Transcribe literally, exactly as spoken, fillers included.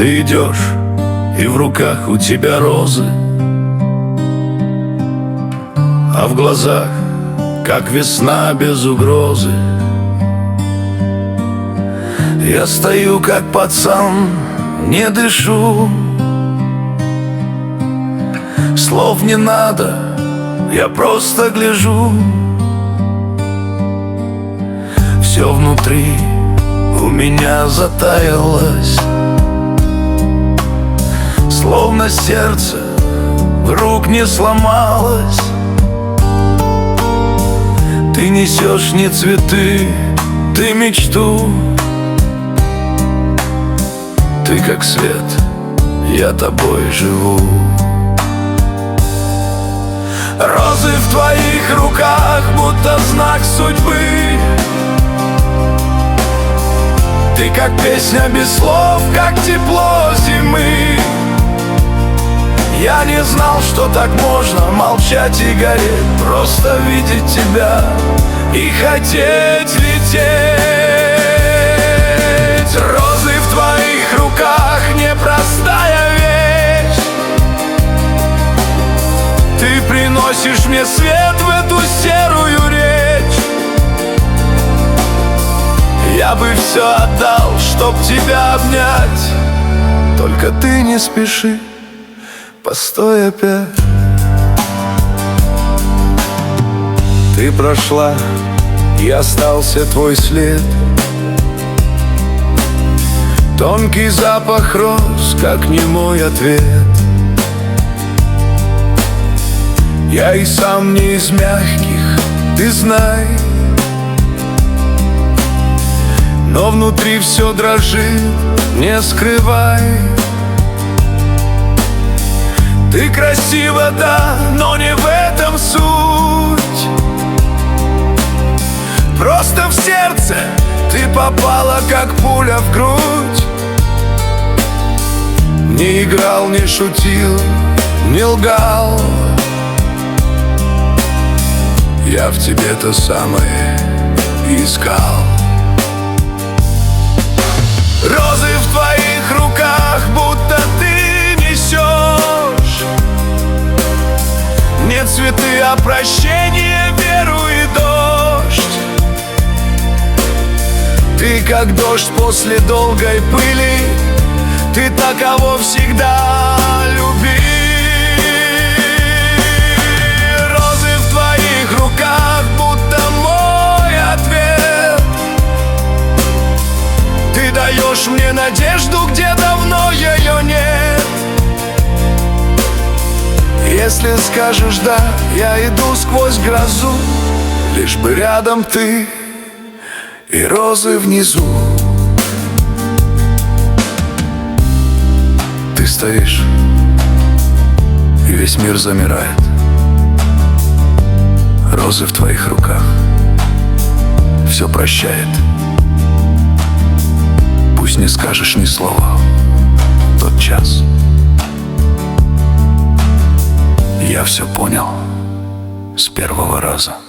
Ты идешь, и в руках у тебя розы, а в глазах, как весна без угрозы. Я стою, как пацан, не дышу. Слов не надо, я просто гляжу. Все внутри у меня затаялось, словно сердце вдруг не сломалось. Ты несешь не цветы, ты мечту. Ты как свет, я тобой живу. Розы в твоих руках, будто знак судьбы. Ты как песня без слов, как тепло зимы. Я не знал, что так можно молчать и гореть, просто видеть тебя и хотеть лететь. Розы в твоих руках, непростая вещь. Ты приносишь мне свет в эту серую речь. Я бы все отдал, чтоб тебя обнять. Только ты не спеши, постой опять. Ты прошла, и остался твой след. Тонкий запах роз, как немой ответ. Я и сам не из мягких, ты знай. Но внутри все дрожит, не скрывай. Ты красива, да, но не в этом суть. Просто в сердце ты попала, как пуля в грудь. Не играл, не шутил, не лгал. Я в тебе то самое искал. Розы в твоих руках, будто ты несешь не цветы, а прощение, веру и дождь. Ты как дождь после долгой пыли. Ты таково всегда люби. Розы в твоих руках, будто мой ответ. Ты даешь мне надежду, где давно ее нет. Если скажешь да, я иду сквозь грозу, лишь бы рядом ты и розы внизу. Ты стоишь, и весь мир замирает. Розы в твоих руках все прощает. Пусть не скажешь ни слова в тот час. Я все понял с первого раза.